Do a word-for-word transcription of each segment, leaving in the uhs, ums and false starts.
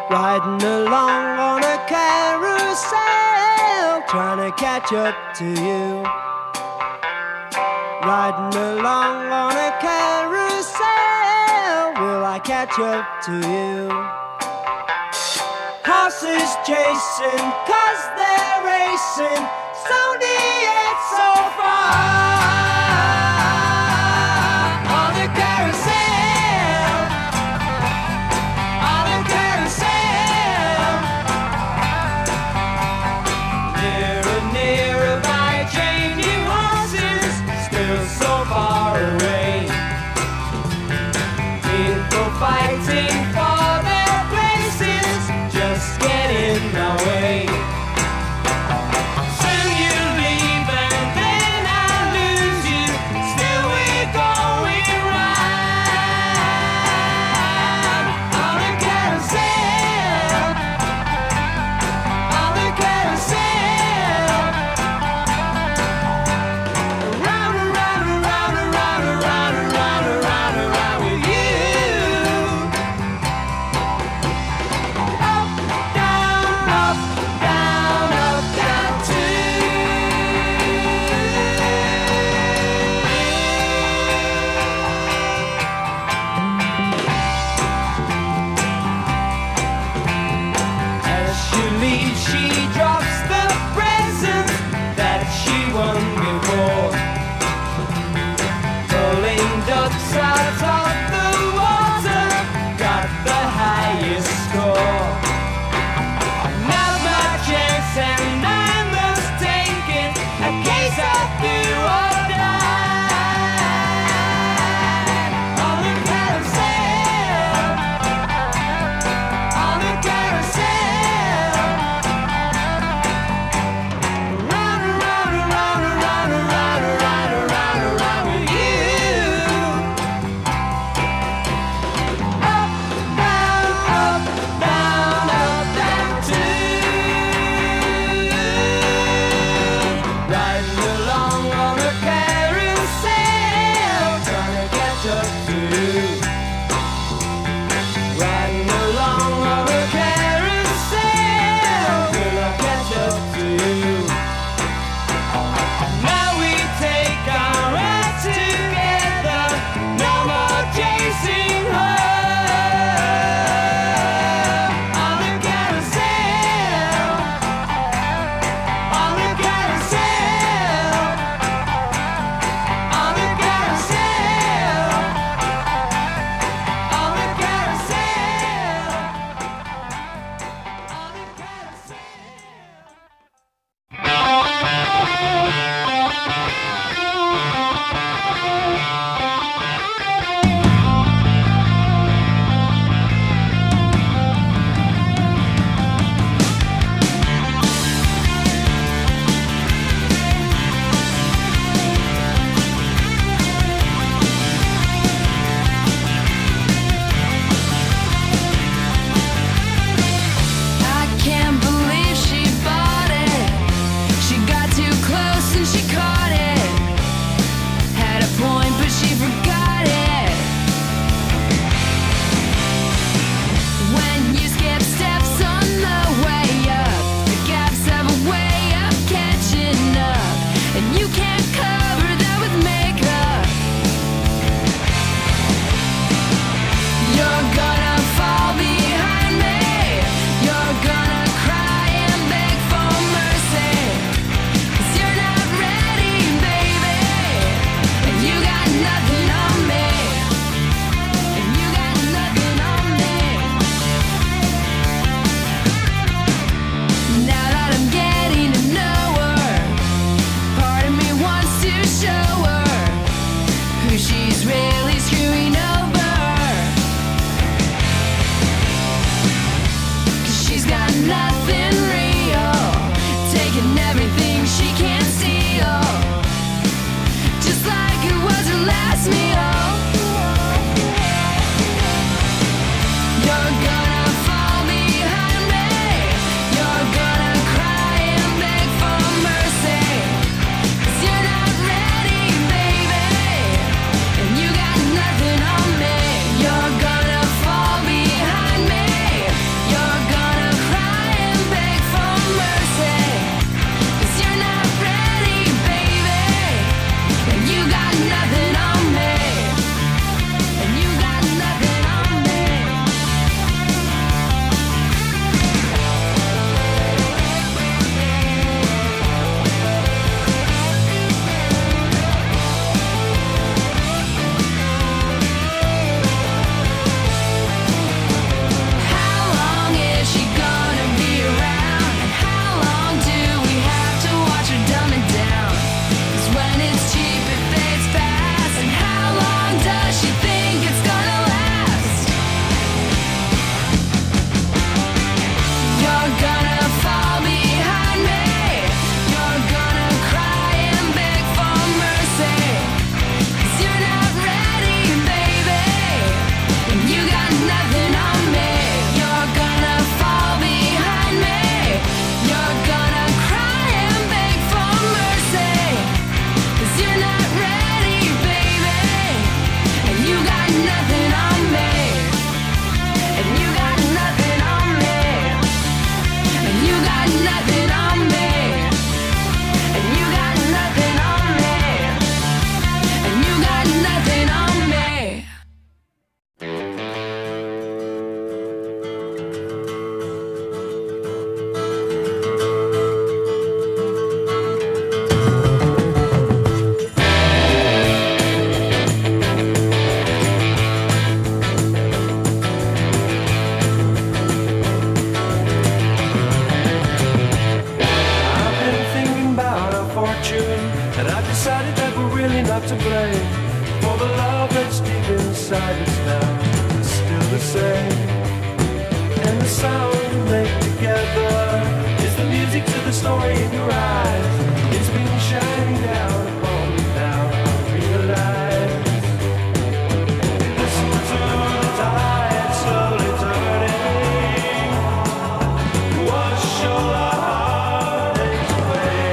riding along on a carousel, trying to catch up to you. Riding along on a carousel, will I catch up to you? Horses chasing, cause they're racing, Sony it's so far. On the carousel, on the carousel, nearer, nearer by changing horses, still so far away. People fighting for their places, just get in my way. Soon you leave and then I lose you, still we're going round. On the carousel, on the carousel, round and round and round and round and round and round and round and round with you. Up, down, up, down, up, down too. As she leaves, she drops the presents that she won before, pulling ducks out of the water, got the highest score. Now's my chance and I must take it, a case of do or die. On the carousel, on the carousel, round and round and round and round and round and round and round and round with you. Up, down, up, down, up, down too. Riding along on a carousel, trying to catch up to you. Riding along on a carousel, will I catch up to you? Now we take our ride together, no more chasing her. On the carousel, on the carousel, on the carousel, on the carousel, on the I can't believe she bought it. She got too close and she caught it. Had a point but she forgot it. When you skip steps on the way up, the gaps have a way of catching up, and you can't cover that with makeup. You're gonna fall behind me. You're gonna cry and beg for mercy, 'cause you're not ready, baby. And you got nothing on me. And you got nothing on me. Now that I'm getting to know her, part of me wants to show her who she's really screwing over. 'Cause she's got nothing real, taking everything she can't steal, just like it was her last meal. You're gonna fall behind me. You're gonna cry and beg for mercy, 'cause you're not ready, baby. And you got not to blame for the love that's deep inside us now. It's still the same, and the sound we make together is the music to the story in your eyes. It's been shining down upon me now. I realize. Listen to the tide slowly turning. Wash your heartaches away.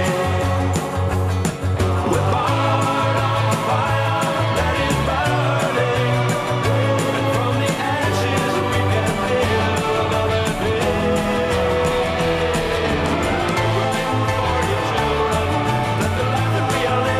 We're born on the fire that is burning, and from the ashes we can build another day. Praying for your children, that the life that we are living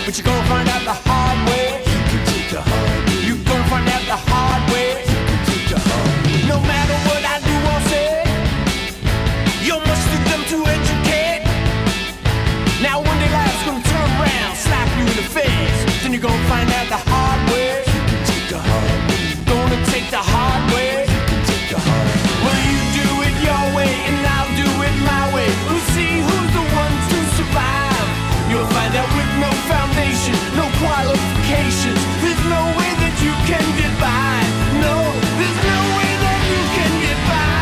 but you're gonna find out the hard way. You can take the hard way. You're gonna find out the hard way. You can take the hard way. No matter what I do or say, you're much too dumb to educate. Now one day life's gonna turn around, slap you in the face. Then you're gonna find out the hard way. You can take the hard way. Gonna take the hard way. You can take the hard way. Well, you do it your way and I'll do it my way. We'll see who's the one to survive. You'll find out with no foundation, no qualifications. There's no way that you can get by. No, there's no way that you can get by.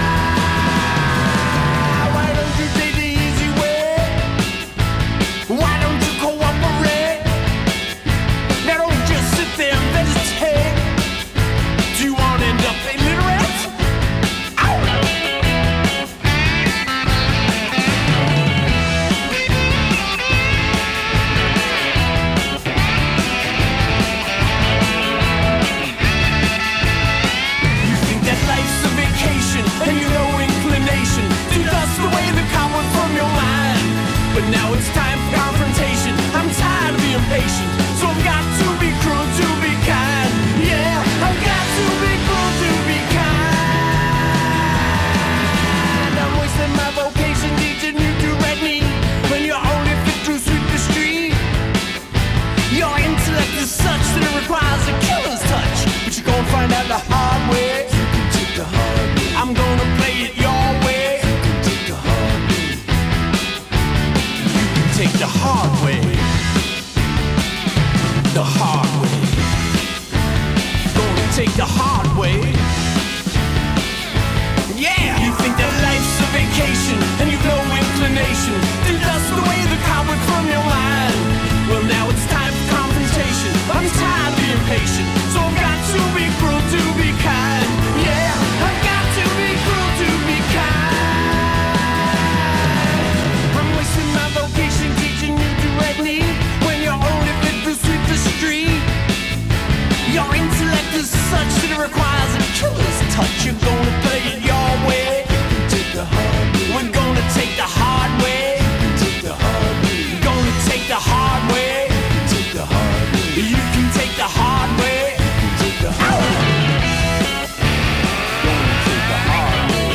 Why don't you take the easy way? Why don't you cooperate? Now don't just sit there and vegetate. Do you want to end up illiterate? Ow! You think that life's a vacation and you know inclination to dust away the cobwebs from your mind. But now it's time for confrontation. I'm tired of being patient, so I've got to be cruel to be kind. Yeah, I've got to be cruel to be kind. I'm wasting my vocation teaching you to read me when you're only fit to sweep the street. Your intellect is such that it requires a killer's touch, but you're gonna find out the hard way. You can take the hard way. I'm gonna play it your way. You can take the hard way. You can take the hard way. The hard way. Gonna take the hard way. Yeah! You think that life's a vacation and you've no inclination to dust away the cobwebs from your mind. Well, now it's time for confrontation. I'm tired of being patient, so I've got to be cruel to be kind. Yeah, I've got to be cruel to be kind. I'm wasting my vocation teaching you to read me when you're only fit to sweep the street. Your intellect is such that it requires a killer's touch. You're gonna play it your way. You can take the hard way. We're gonna take the hard way. You can take the hard way. You're gonna take the hard way. You can take the hard way. You can take the hard way. You can take the hard way. Gonna take the hard way.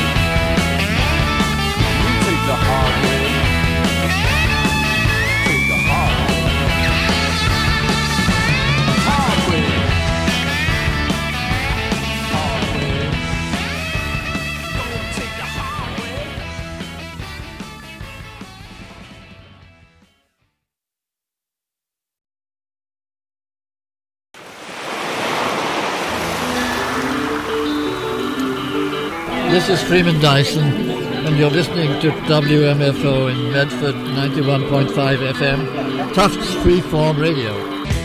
You take the hard way. Take the hard way. Hard way. Hard way. Gonna take the hard way. This is Freeman Dyson, and you're listening to W M F O in Medford, ninety-one point five F M, Tufts Freeform Radio.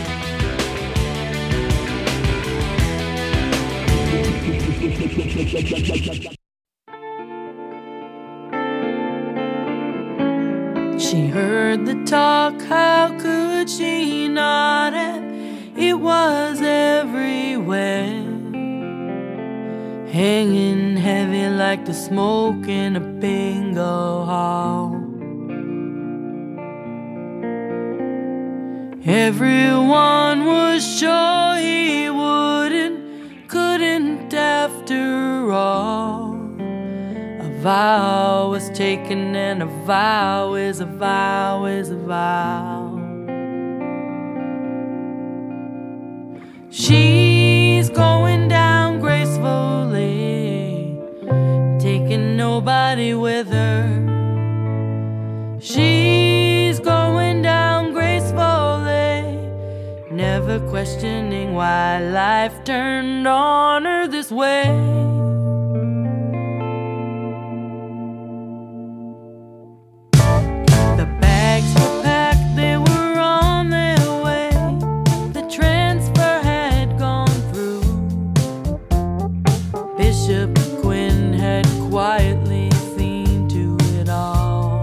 She heard the talk, how could she not have? It was everywhere, hanging heavy like the smoke in a bingo hall. Everyone was sure he wouldn't, couldn't after all. A vow was taken and a vow is a vow is a vow. She's going down gracefully, taking nobody with her. She's going down gracefully, never questioning why life turned on her this way. The bags were packed, they were on their way. The transfer had gone through. Bishop Quinn had quietly seen to it all.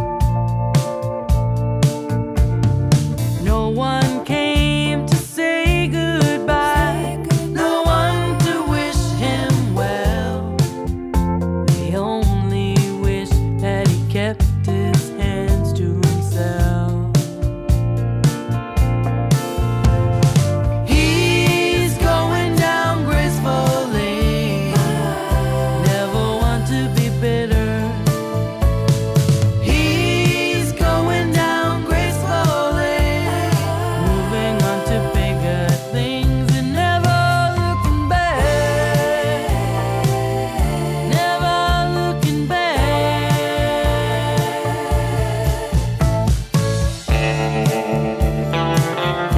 No one came to say goodbye, no one to wish him well.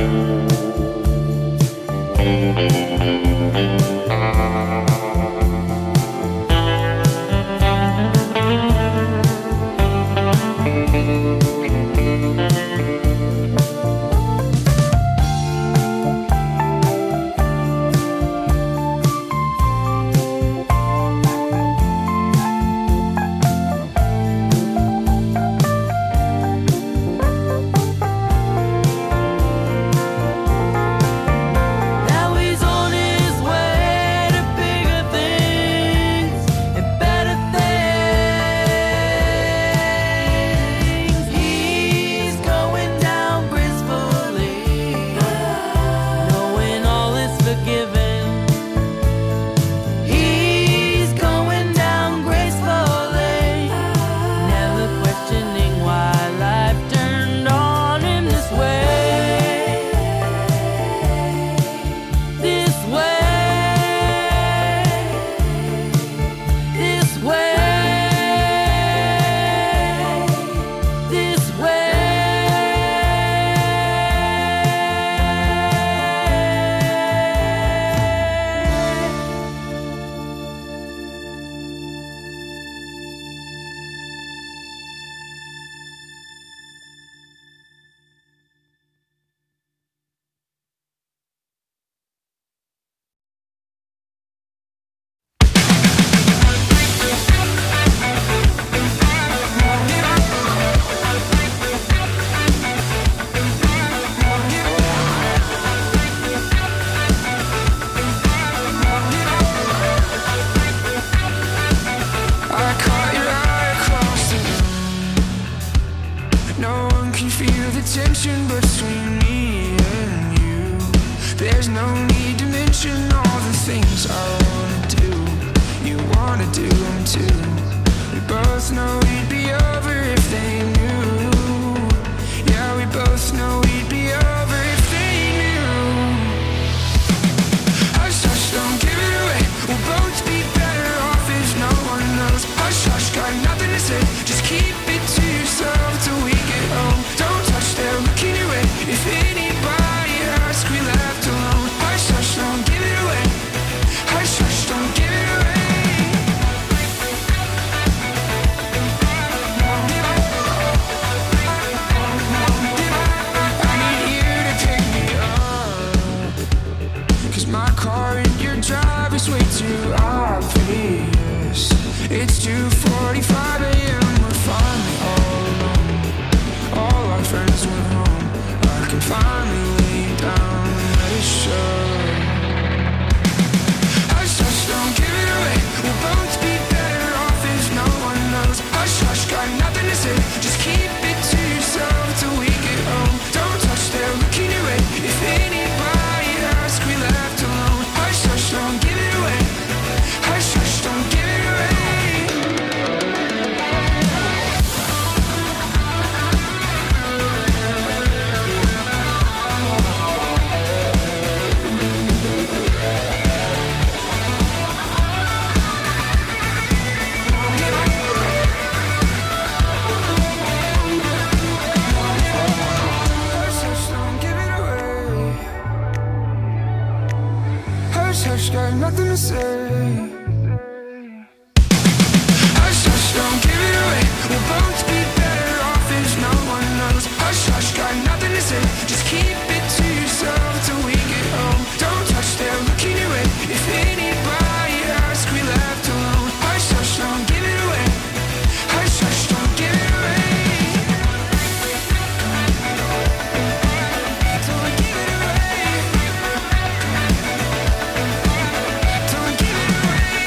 Don't give it away.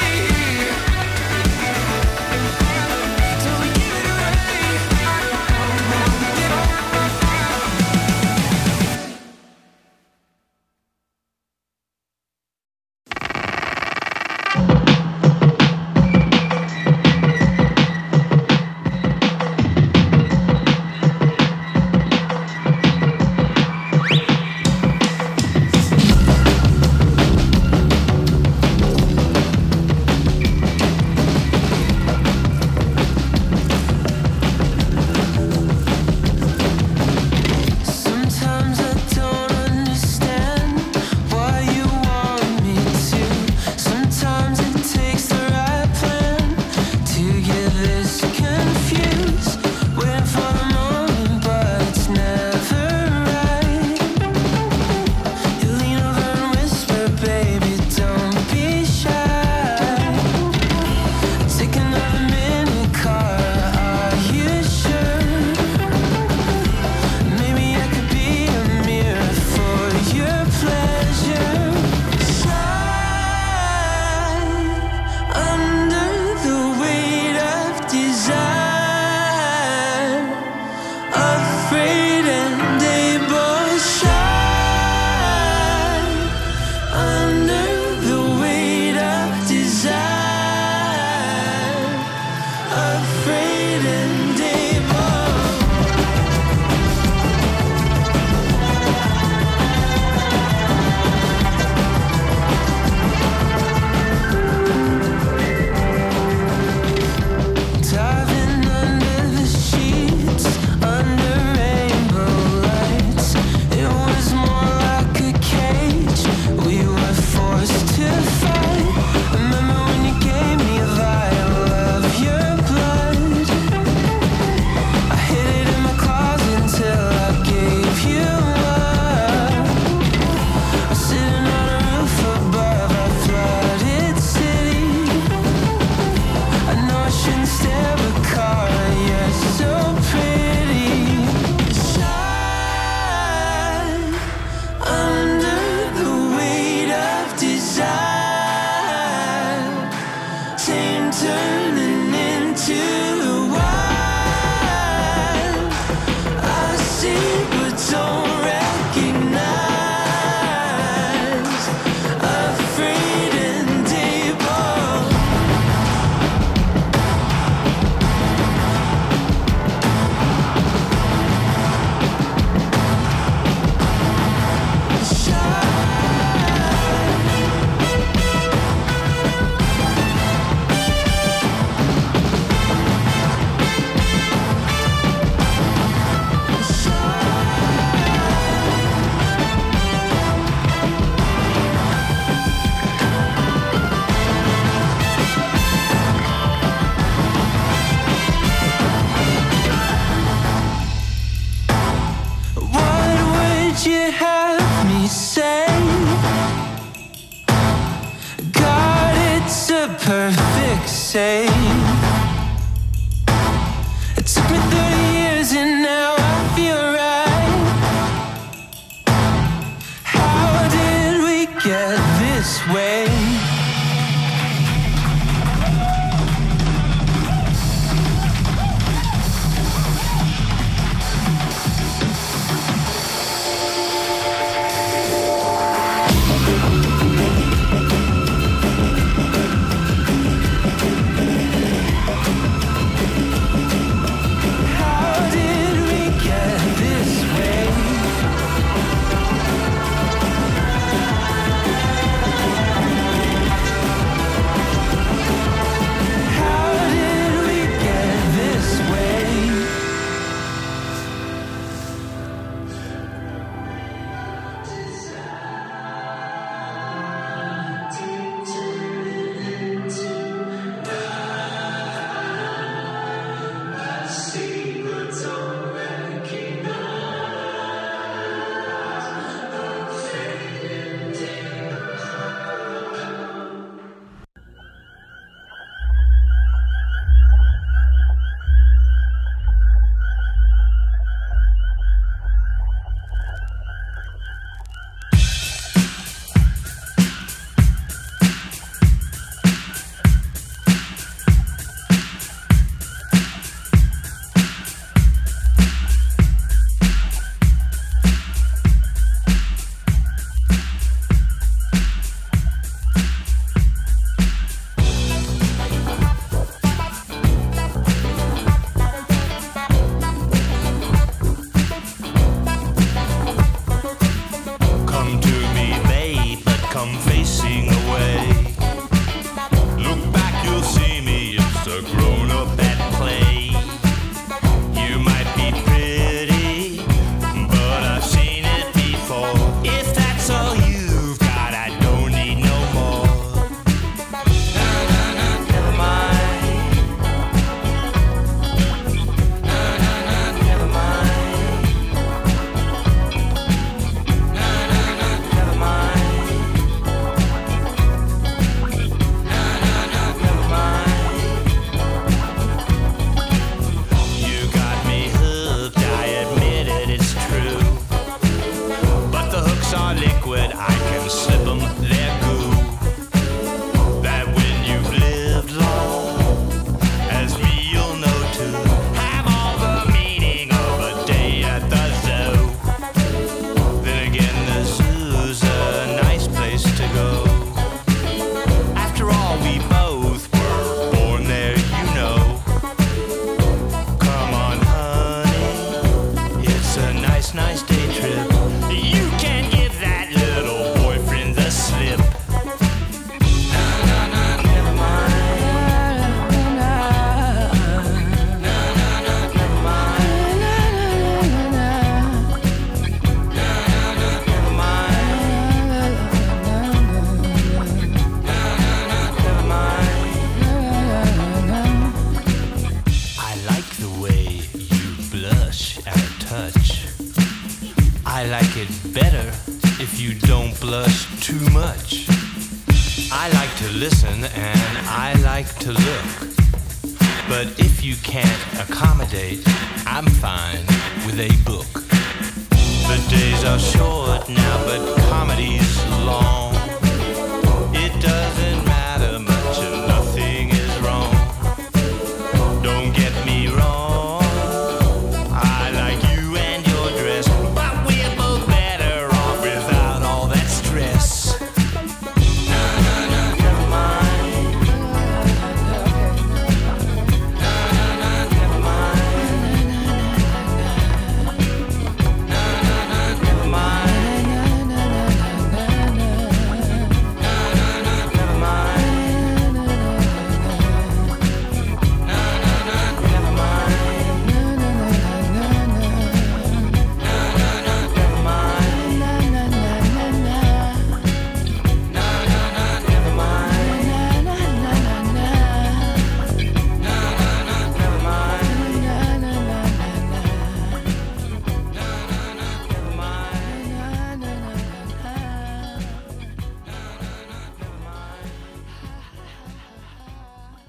this way.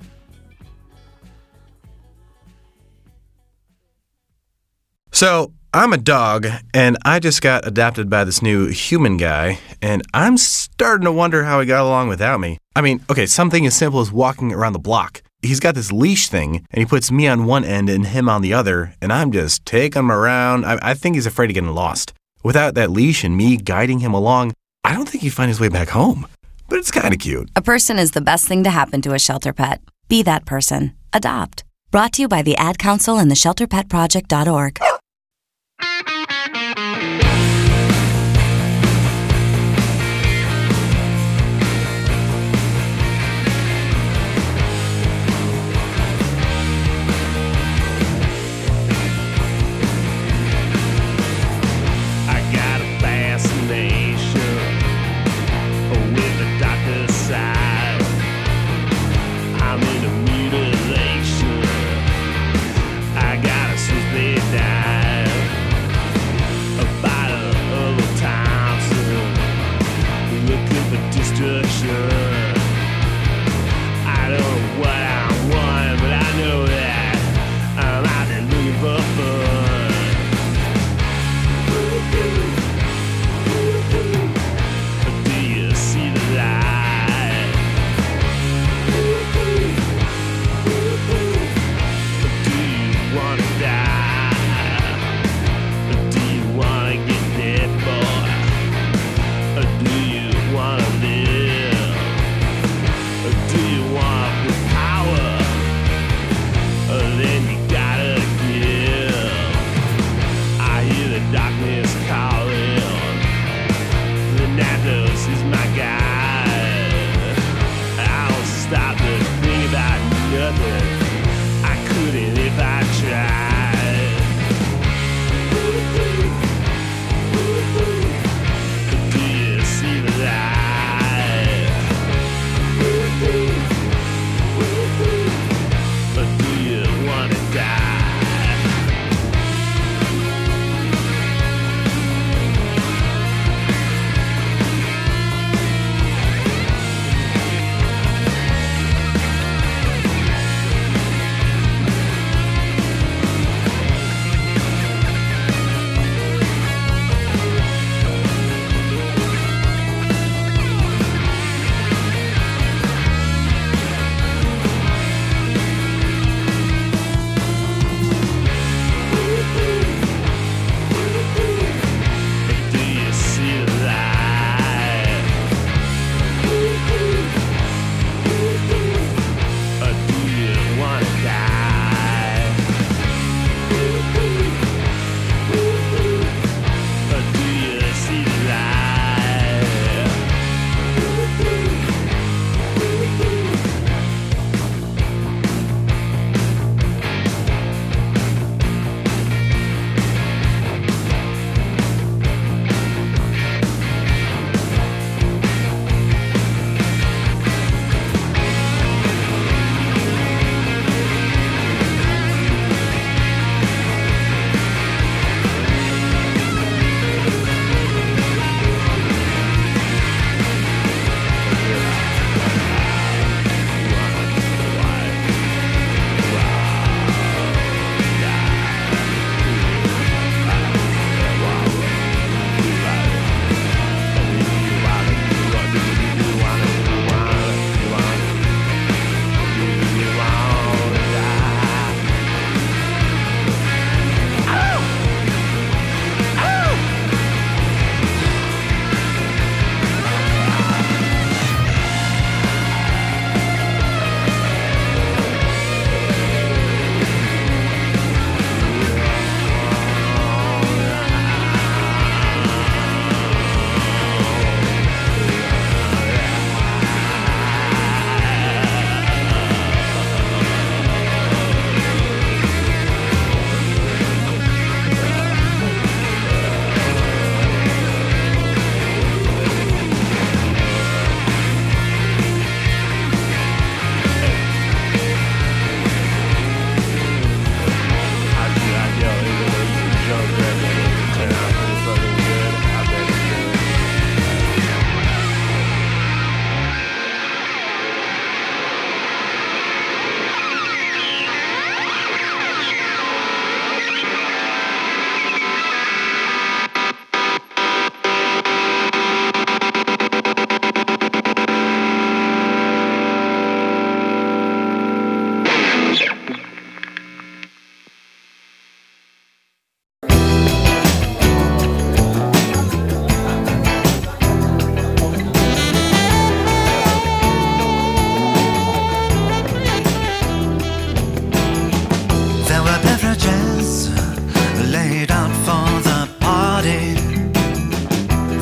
So, I'm a dog, and I just got adopted by this new human guy, and I'm starting to wonder how he got along without me. I mean, okay, something as simple as walking around the block. He's got this leash thing, and he puts me on one end and him on the other, and I'm just taking him around. I, I think he's afraid of getting lost. Without that leash and me guiding him along, I don't think he'd find his way back home. But it's kind of cute. A person is the best thing to happen to a shelter pet. Be that person. Adopt. Brought to you by the Ad Council and the shelter pet project dot org.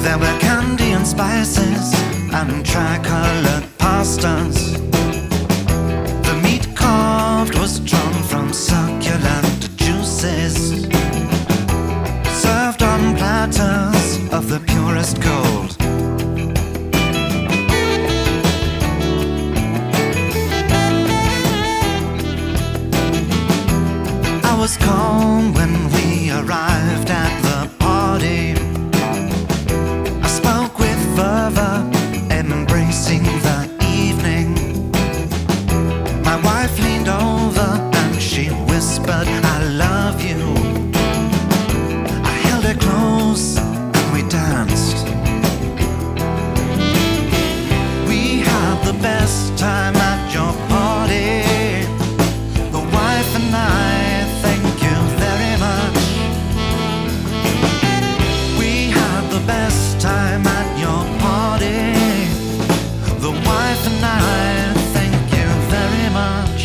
There were candy and spices and tricolored pastas. The meat carved was drawn from succulent juices, served on platters of the purest gold. I was calm when we arrived at the party. I spoke with fervor, embracing the evening. My wife leaned over and she whispered, I love you. I held her close and we danced. We had the best time at your party. The wife and I, thank you very much. We had the best time at your party. The wife and I, thank you very much.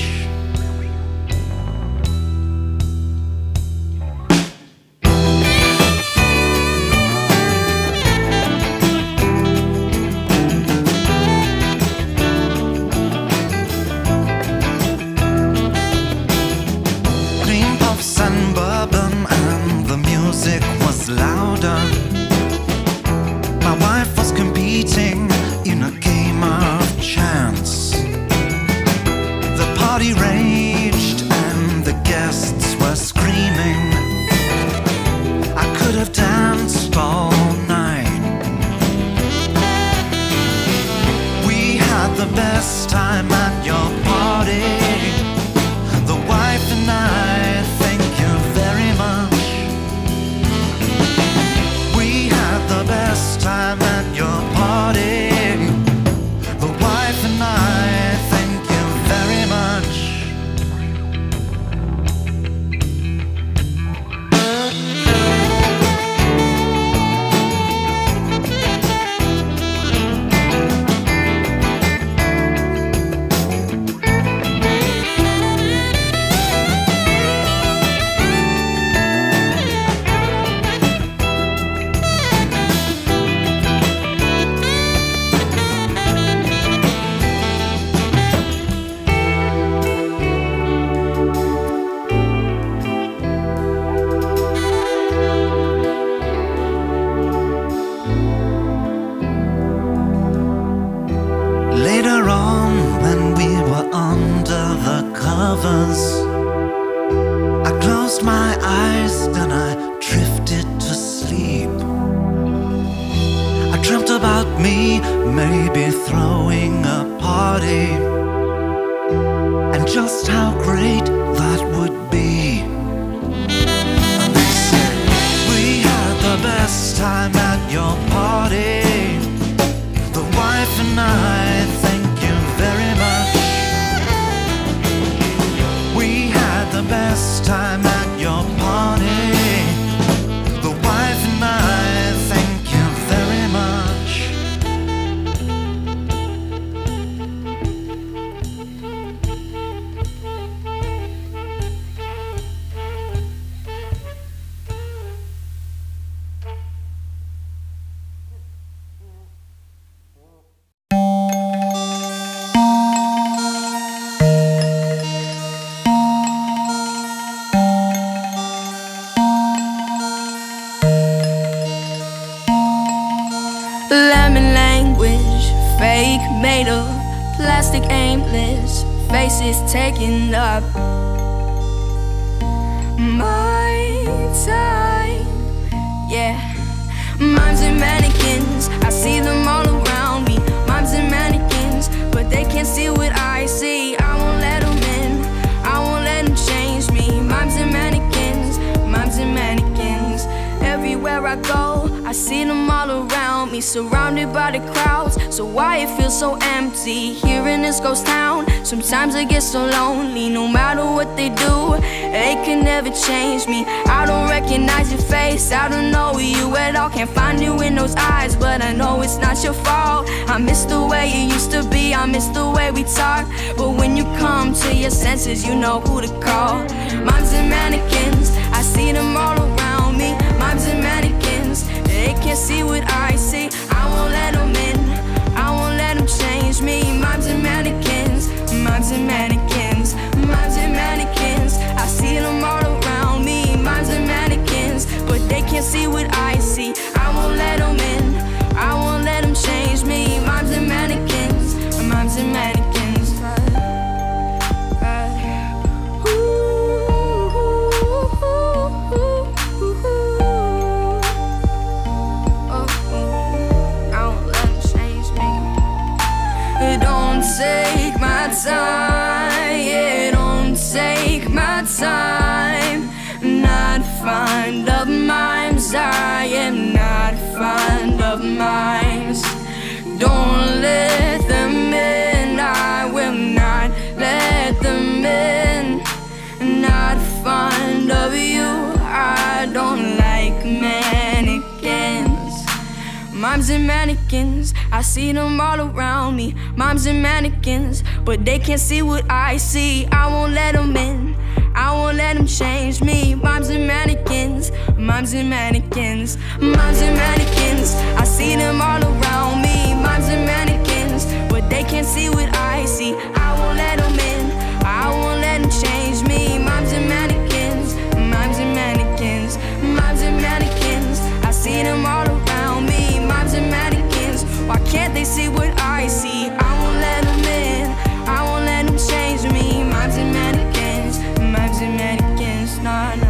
Cream puffs and bourbon and the music was louder. My wife was competing in a game of chance. The party raged and the guests were screaming. I could have danced all night. We had the best time at your party. The wife and I, thank you very much. We had the best time at your party. The wife and I, thank you very much. Later on, when we were under the covers, I closed my eyes, then I drifted to sleep. I dreamt about me, maybe throwing a party, and just how great that would be. And they said, we had the best time at your party. The wife and I, thank you very much. We had the best time at your party. The wife and I, thank you very much. Lemon language, fake made of plastic, aimless faces taking up my time. Yeah, mimes and mannequins, I see them all around me. Mimes and mannequins, but they can't see what I see. I won't let them in, I won't let them change me. Mimes and mannequins, mimes and mannequins. Everywhere I go, I see them all around me, surrounded by the crowds. So why it feels so empty here in this ghost town? Sometimes I get so lonely, no matter what they do, they can never change me. I don't recognize your face, I don't know you at all. Can't find you in those eyes, but I know it's not your fault. I miss the way you used to be, I miss the way we talk. But when you come to your senses, you know who to call. Mimes and mannequins, I see them all around me. Mimes and mannequins, mannequins. They can't see what I see. I won't let them in. I won't let them change me. Mimes and mannequins, mimes and mannequins, mimes and mannequins. I see them all around me. Mimes and mannequins, but they can't see what I see. I won't let them in. I won't let them change me. Mimes and mannequins, mimes and mannequins. Take my time, yeah, don't take my time. I'm not fond of mimes, I am not fond of mimes. Don't let them in, I will not let them in. Not fond of you, I don't like mannequins. Mimes and mannequins, I see them all around me. Mimes and mannequins, but they can't see what I see. I won't let them in, I won't let them change me. Mimes and mannequins, mimes and mannequins, mimes and mannequins, I see them all around me. Mimes and mannequins, but they can't see what I see. I won't let them in, I won't let them change me. Mimes and mannequins, mimes and mannequins, mimes and mannequins, I see them all around me. Mimes and mannequins, why can't they see what I see? I won't let them in, I won't let them change me. Mimes and mannequins, mimes and mannequins, nah, nah.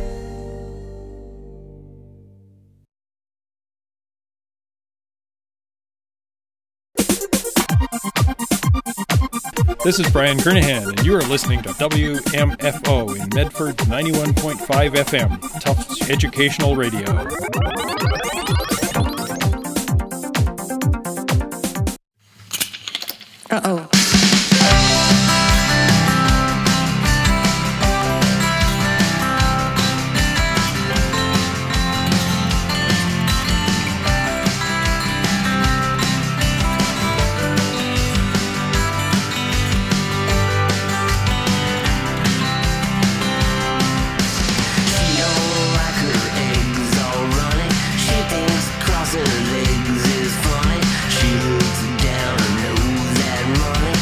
This is Brian Kernahan, and you are listening to W M F O in Medford ninety-one point five F M, Tufts Educational Radio. Uh-oh. Her legs is funny. She looks down and knows that running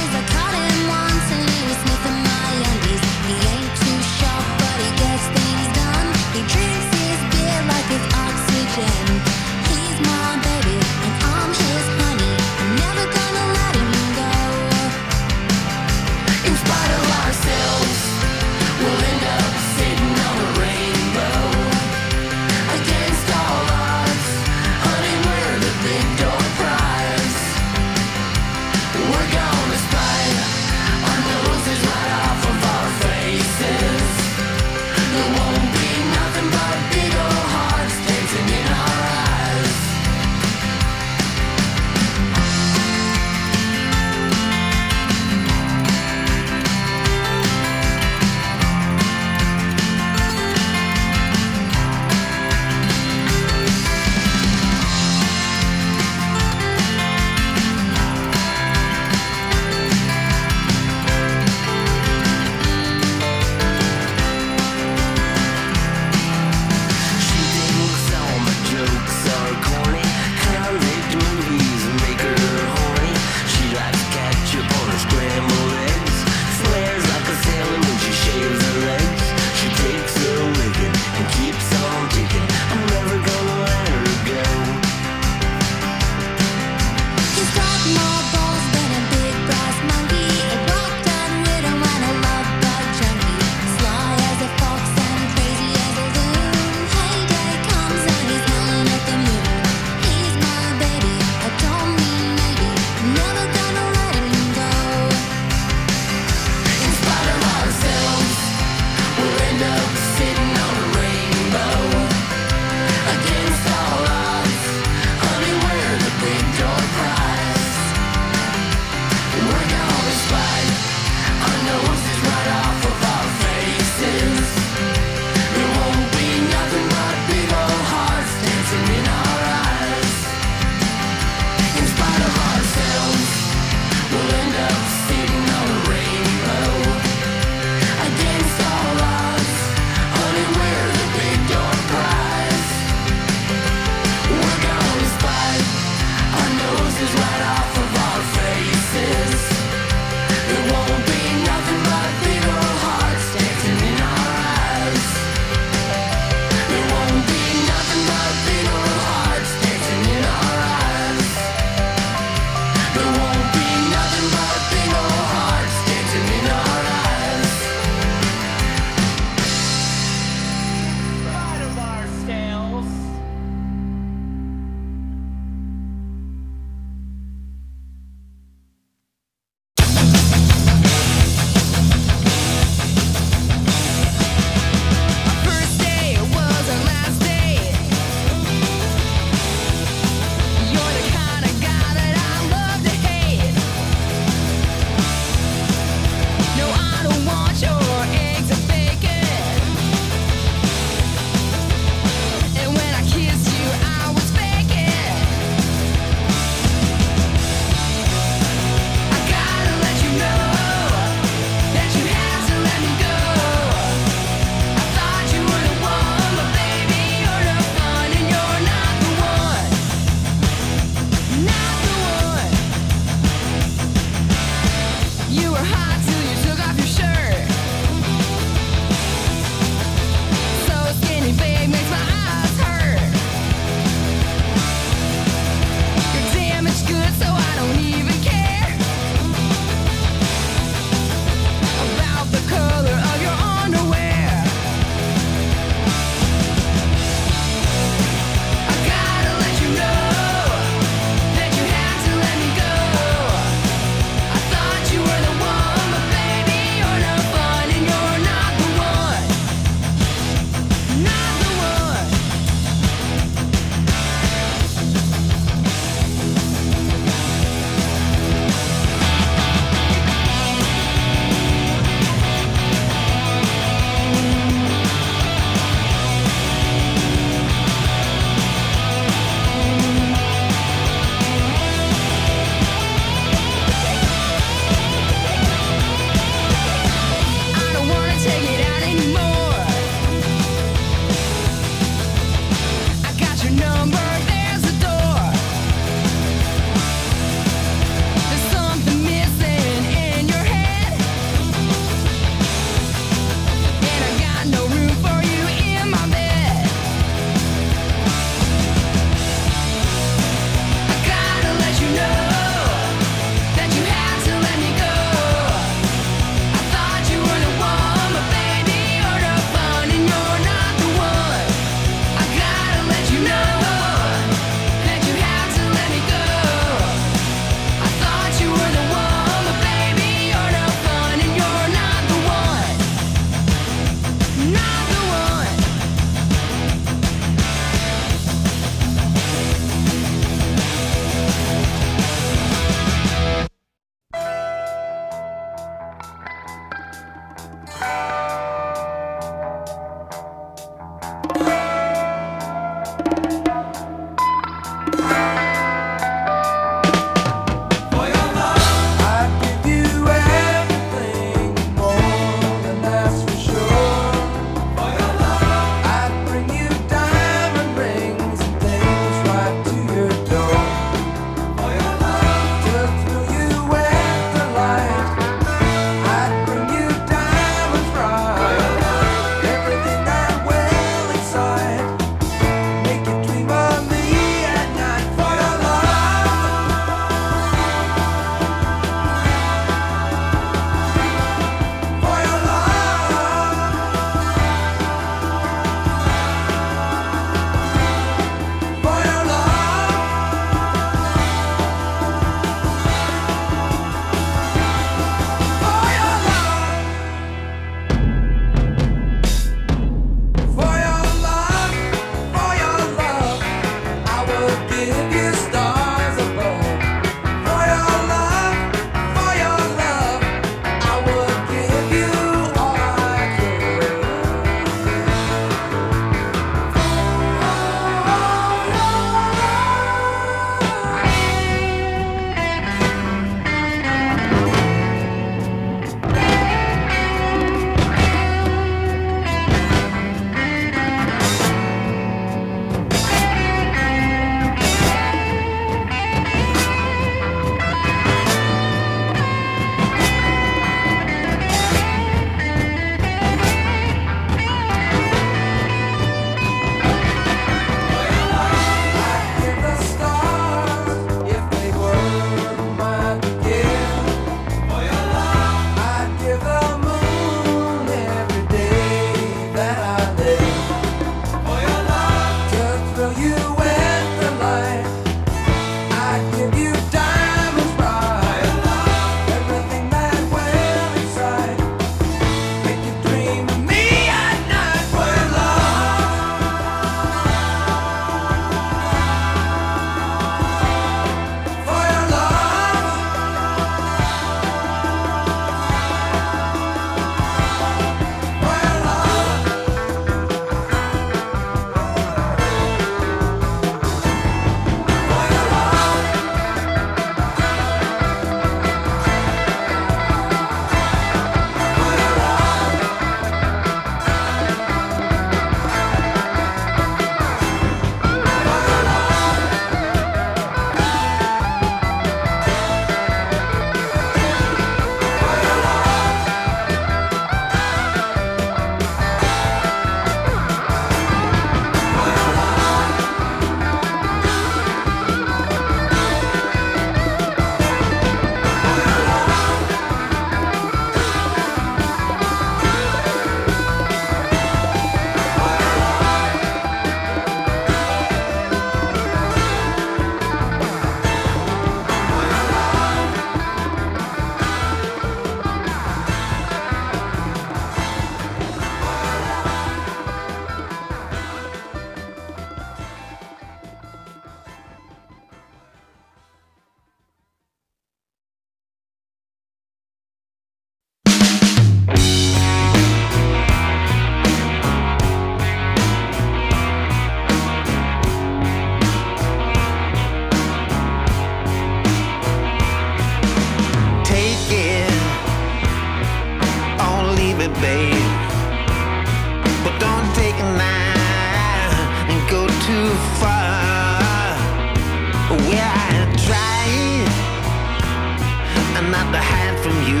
it, babe. But don't take it now and go too far. Well, I tried not to hide from you,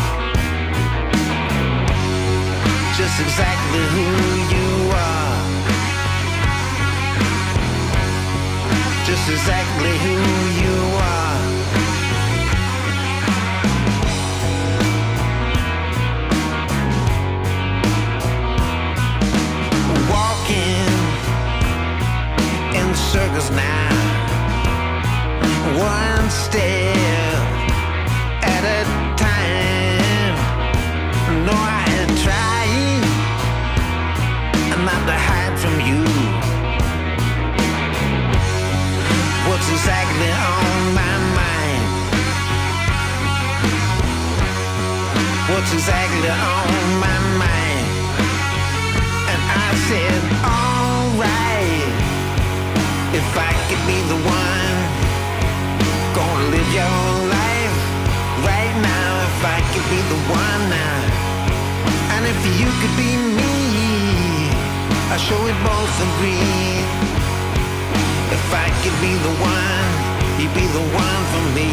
just exactly who you are, just exactly who you are. Walking in circles now, one step at a time. No, I tried not to hide from you. What's exactly on my mind? What's exactly on my mind? And I said, alright, if I could be the one, gonna live your life right now. If I could be the one now, and if you could be me, I sure we both agree. If I could be the one, you'd be the one for me.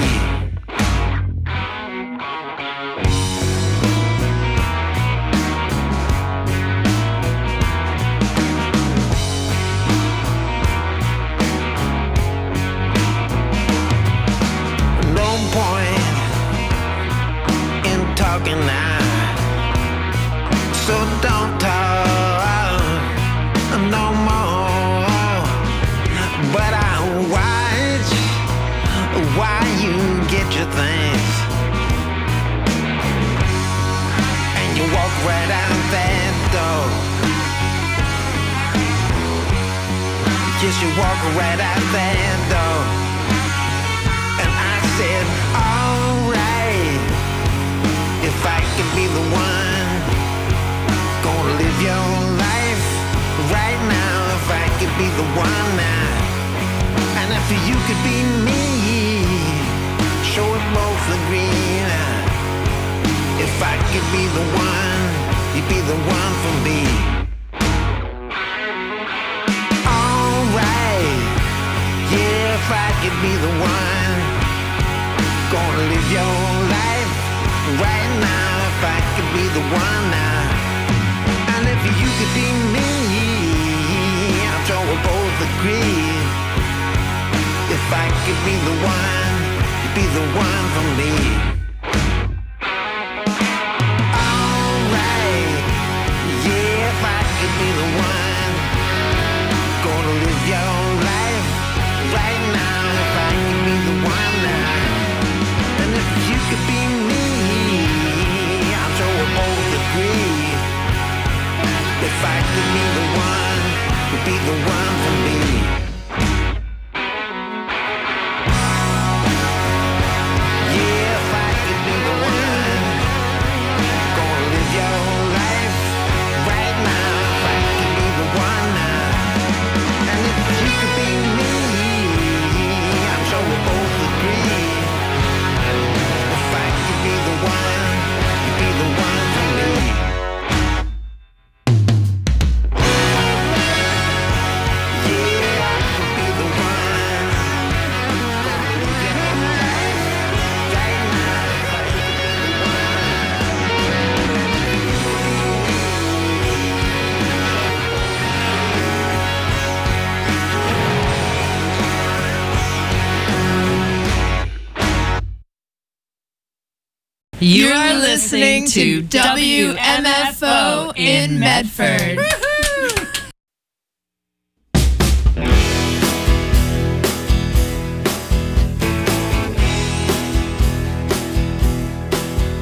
No point in talking now, so don't talk no more. But I watch why you get your things, and you walk right out that door. Yes, you walk right out that door. And I said, alright, if I could be the one, gonna live your life right now. If I could be the one now, and if you could be me, sure we both agree now. If I could be the one, you'd be the one for me. Alright, yeah, if I could be the one, gonna live your life right now. If I could be the one now, and if you could be me, I'm sure we'll both agree. If I could be the one, you'd be the one for me. Alright, yeah, if I could be the one, gonna live your life right now. If I could be the one now, and if you could be me, I'm sure we'll both agree. If I could be the one, you'd be the one for me. Yeah, if I could be the one, gonna live your life right now. If I could be the one now, and if you could be me, I'm sure we'll both agree. If I could be the one, you'd be the one for me. You are listening to W M F O in Medford.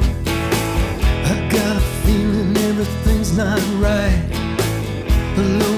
I got a feeling everything's not right. A